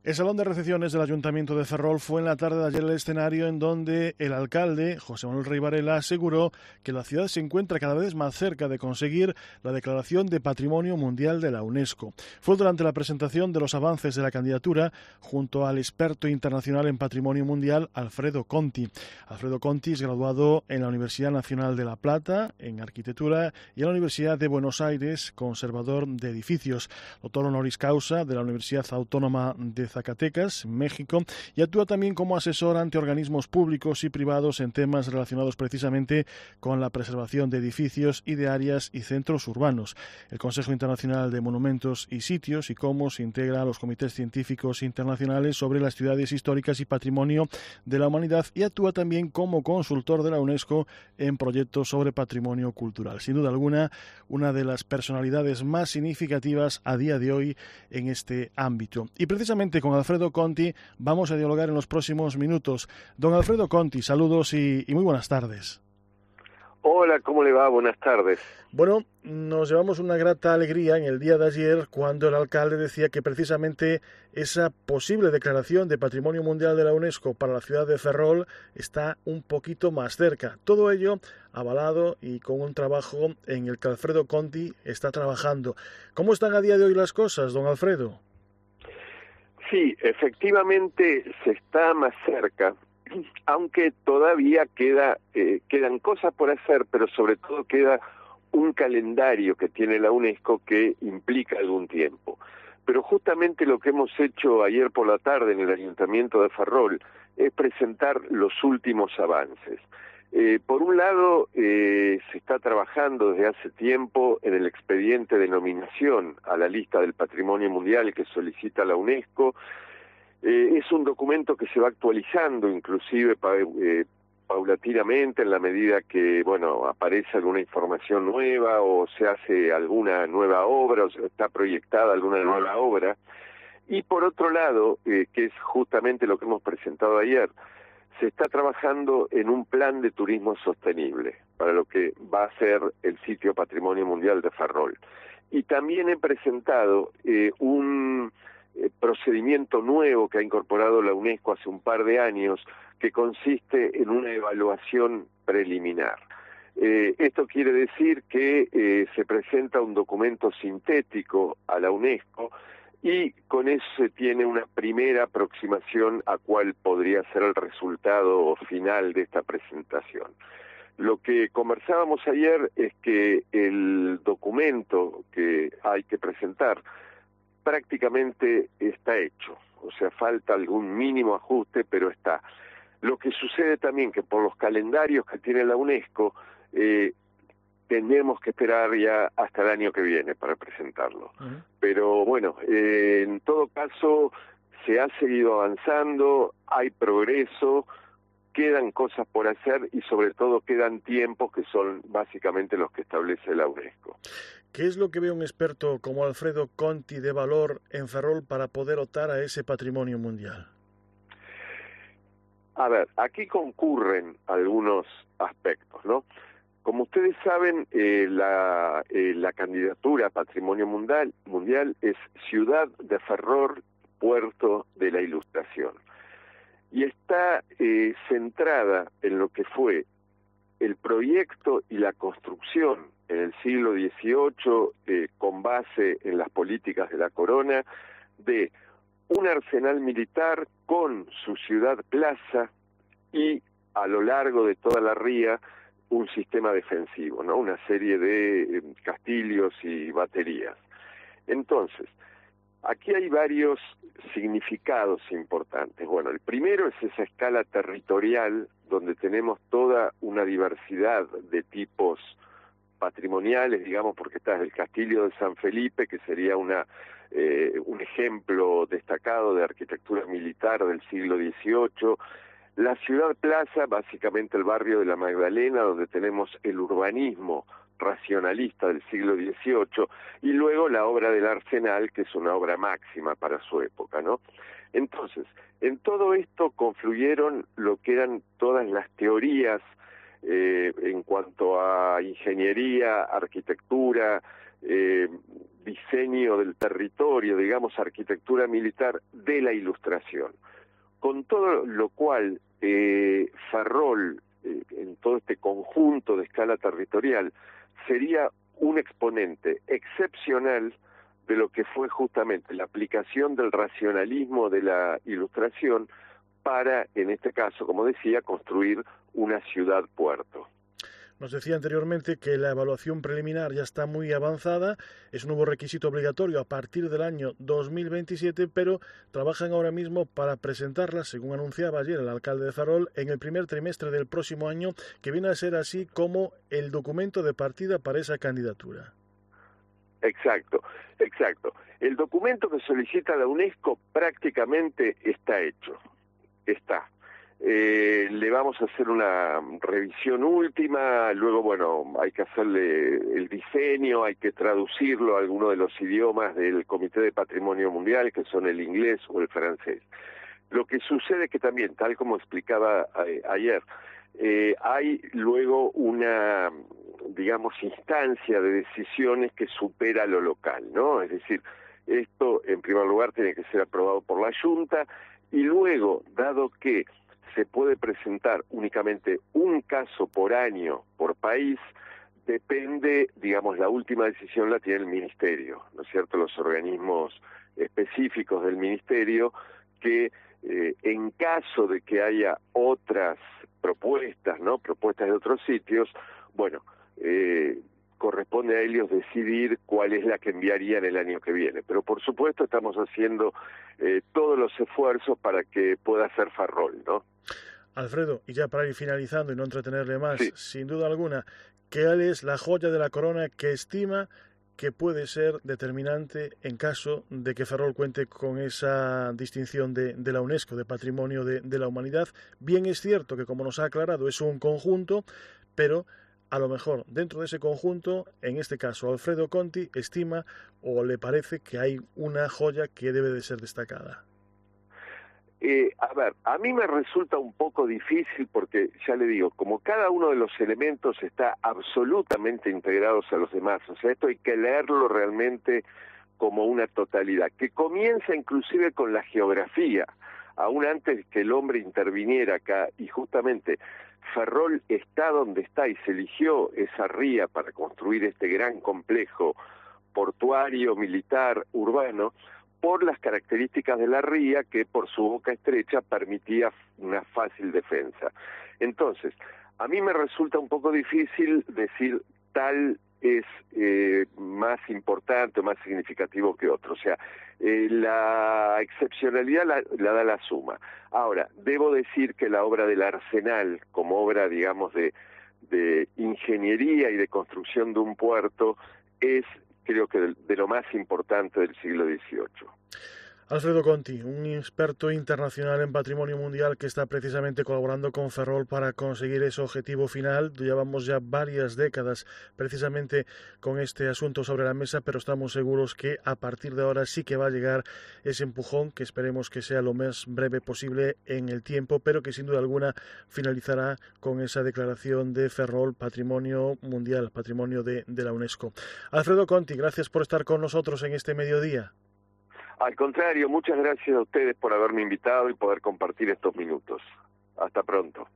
El salón de recepciones del Ayuntamiento de Ferrol fue en la tarde de ayer el escenario en donde el alcalde, José Manuel Rey Varela, aseguró que la ciudad se encuentra cada vez más cerca de conseguir la declaración de Patrimonio Mundial de la UNESCO. Fue durante la presentación de los avances de la candidatura junto al experto internacional en Patrimonio Mundial, Alfredo Conti. Alfredo Conti es graduado en la Universidad Nacional de La Plata, en Arquitectura, y en la Universidad de Buenos Aires, conservador de edificios, doctor honoris causa de la Universidad Autónoma de Zacatecas, México, y actúa también como asesor ante organismos públicos y privados en temas relacionados precisamente con la preservación de edificios y de áreas y centros urbanos. El Consejo Internacional de Monumentos y Sitios y cómo se integra a los comités científicos internacionales sobre las ciudades históricas y patrimonio de la humanidad, y actúa también como consultor de la UNESCO en proyectos sobre patrimonio cultural. Sin duda alguna, una de las personalidades más significativas a día de hoy en este ámbito. Y precisamente con Alfredo Conti vamos a dialogar en los próximos minutos. Don Alfredo Conti, saludos y muy buenas tardes. Hola, ¿cómo le va? Buenas tardes. Bueno, nos llevamos una grata alegría en el día de ayer cuando el alcalde decía que precisamente esa posible declaración de Patrimonio Mundial de la UNESCO para la ciudad de Ferrol está un poquito más cerca. Todo ello avalado y con un trabajo en el que Alfredo Conti está trabajando. ¿Cómo están a día de hoy las cosas, don Alfredo? Sí, efectivamente se está más cerca, aunque todavía quedan cosas por hacer, pero sobre todo queda un calendario que tiene la UNESCO que implica algún tiempo. Pero justamente lo que hemos hecho ayer por la tarde en el Ayuntamiento de Ferrol es presentar los últimos avances. Por un lado, se está trabajando desde hace tiempo en el expediente de nominación a la lista del Patrimonio Mundial que solicita la UNESCO. Es un documento que se va actualizando, inclusive paulatinamente, en la medida que, aparece alguna información nueva o se hace alguna nueva obra o se está proyectada alguna nueva obra. Y por otro lado, que es justamente lo que hemos presentado ayer, se está trabajando en un plan de turismo sostenible para lo que va a ser el sitio Patrimonio Mundial de Ferrol. Y también he presentado un procedimiento nuevo que ha incorporado la UNESCO hace un par de años, que consiste en una evaluación preliminar. Esto quiere decir que se presenta un documento sintético a la UNESCO y con eso se tiene una primera aproximación a cuál podría ser el resultado final de esta presentación. Lo que conversábamos ayer es que el documento que hay que presentar prácticamente está hecho, o sea, falta algún mínimo ajuste, pero está. Lo que sucede también que por los calendarios que tiene la UNESCO, tenemos que esperar ya hasta el año que viene para presentarlo. Pero bueno, en todo caso se ha seguido avanzando, hay progreso, quedan cosas por hacer y sobre todo quedan tiempos que son básicamente los que establece la UNESCO. ¿Qué es lo que ve un experto como Alfredo Conti de valor en Ferrol para poder optar a ese patrimonio mundial? A ver, aquí concurren algunos aspectos, ¿no? Como ustedes saben, la candidatura a Patrimonio Mundial es Ciudad de Ferrol, Puerto de la Ilustración. Y está centrada en lo que fue el proyecto y la construcción en el siglo XVIII, con base en las políticas de la corona, de un arsenal militar con su ciudad-plaza y a lo largo de toda la ría un sistema defensivo, ¿no? Una serie de castillos y baterías. Entonces, aquí hay varios significados importantes. Bueno, el primero es esa escala territorial donde tenemos toda una diversidad de tipos patrimoniales, digamos, porque está el Castillo de San Felipe, que sería un ejemplo destacado de arquitectura militar del siglo XVIII, la Ciudad Plaza, básicamente el barrio de la Magdalena, donde tenemos el urbanismo racionalista del siglo XVIII, y luego la obra del Arsenal, que es una obra máxima para su época, ¿no? Entonces, en todo esto confluyeron lo que eran todas las teorías en cuanto a ingeniería, arquitectura, diseño del territorio, digamos, arquitectura militar de la Ilustración. Con todo lo cual, Ferrol, en todo este conjunto de escala territorial, sería un exponente excepcional de lo que fue justamente la aplicación del racionalismo de la Ilustración para, en este caso, como decía, construir una ciudad-puerto. Nos decía anteriormente que la evaluación preliminar ya está muy avanzada, es un nuevo requisito obligatorio a partir del año 2027, pero trabajan ahora mismo para presentarla, según anunciaba ayer el alcalde de Ferrol, en el primer trimestre del próximo año, que viene a ser así como el documento de partida para esa candidatura. Exacto. El documento que solicita la UNESCO prácticamente está hecho, está. Le vamos a hacer una revisión última, luego, bueno, hay que hacerle el diseño, hay que traducirlo a alguno de los idiomas del Comité de Patrimonio Mundial, que son el inglés o el francés. Lo que sucede es que también, tal como explicaba ayer, hay luego una, digamos, instancia de decisiones que supera lo local, ¿no? Es decir, esto, en primer lugar, tiene que ser aprobado por la Junta, y luego, dado que se puede presentar únicamente un caso por año, por país, depende, digamos, la última decisión la tiene el Ministerio, ¿no es cierto?, los organismos específicos del Ministerio, que en caso de que haya otras propuestas, ¿no?, propuestas de otros sitios, bueno, corresponde a ellos decidir cuál es la que enviarían el año que viene. Pero por supuesto estamos haciendo todos los esfuerzos para que pueda ser Ferrol, ¿no? Alfredo, y ya para ir finalizando y no entretenerle más, sí, sin duda alguna, ¿cuál es la joya de la corona que estima que puede ser determinante en caso de que Ferrol cuente con esa distinción de la UNESCO, de Patrimonio de la Humanidad? Bien es cierto que, como nos ha aclarado, es un conjunto, pero a lo mejor dentro de ese conjunto, en este caso Alfredo Conti estima o le parece que hay una joya que debe de ser destacada. A ver, a mí me resulta un poco difícil porque, ya le digo, como cada uno de los elementos está absolutamente integrados a los demás, o sea, esto hay que leerlo realmente como una totalidad, que comienza inclusive con la geografía, aún antes que el hombre interviniera acá, y justamente Ferrol está donde está y se eligió esa ría para construir este gran complejo portuario, militar, urbano, por las características de la ría que por su boca estrecha permitía una fácil defensa. Entonces, a mí me resulta un poco difícil decir tal es más importante o más significativo que otro. O sea, la excepcionalidad la da la suma. Ahora, debo decir que la obra del Arsenal, como obra, digamos, de ingeniería y de construcción de un puerto, es, creo que, de lo más importante del siglo XVIII. Alfredo Conti, un experto internacional en patrimonio mundial que está precisamente colaborando con Ferrol para conseguir ese objetivo final. Llevamos ya varias décadas precisamente con este asunto sobre la mesa, pero estamos seguros que a partir de ahora sí que va a llegar ese empujón, que esperemos que sea lo más breve posible en el tiempo, pero que sin duda alguna finalizará con esa declaración de Ferrol Patrimonio Mundial, Patrimonio de la UNESCO. Alfredo Conti, gracias por estar con nosotros en este mediodía. Al contrario, muchas gracias a ustedes por haberme invitado y poder compartir estos minutos. Hasta pronto.